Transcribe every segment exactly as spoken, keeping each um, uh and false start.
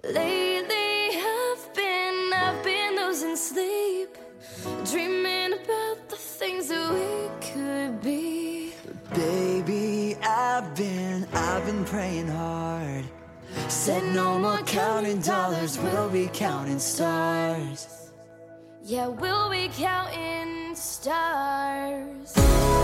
Lately I've been, I've been losing sleep, dreaming about the things that we could be. Baby, I've been, I've been praying hard. Said no more counting dollars, we'll be counting stars. Yeah, we'll be counting stars.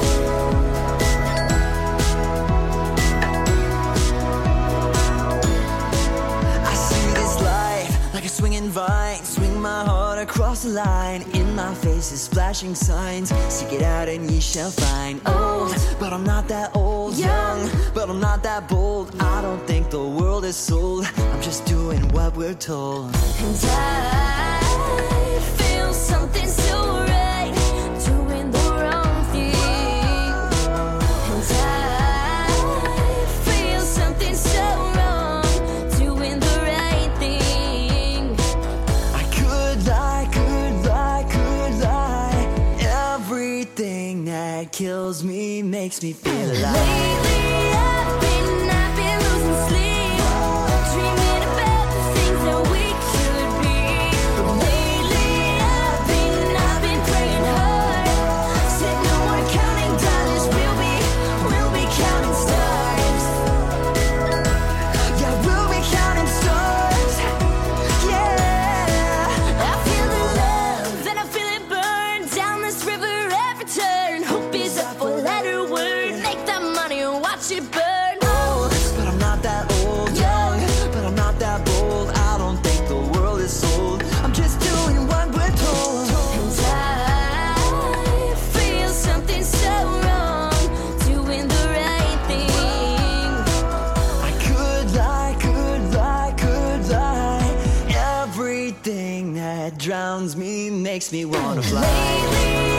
Like a swinging vine, swing my heart across the line. In my face is flashing signs, seek it out and ye shall find. Old, but I'm not that old. Young, but I'm not that bold. I don't think the world is sold, I'm just doing what we're told. And I feel something so right, doing the wrong thing. And I feel something so wrong, doing the right thing. I could lie, could lie, could lie. Everything that kills me makes me feel alive. Lately I've been, I've been losing sleep, dreaming about the things that we could be. Lately I've been, I've been praying hard. Said no more counting dollars, we'll be, we'll be counting stars. Yeah, we'll be counting stars. Yeah, I feel the love and I feel it burn down this river every turn. Hope is a four-letter word, make that money and watch it burn. old, but I'm not that old. Young, but I'm not that bold. I don't think the world is sold, I'm just doing what we're told. And I feel something so wrong, doing the right thing. I could lie, could lie, could lie. Everything that drowns me makes me wanna fly. Lately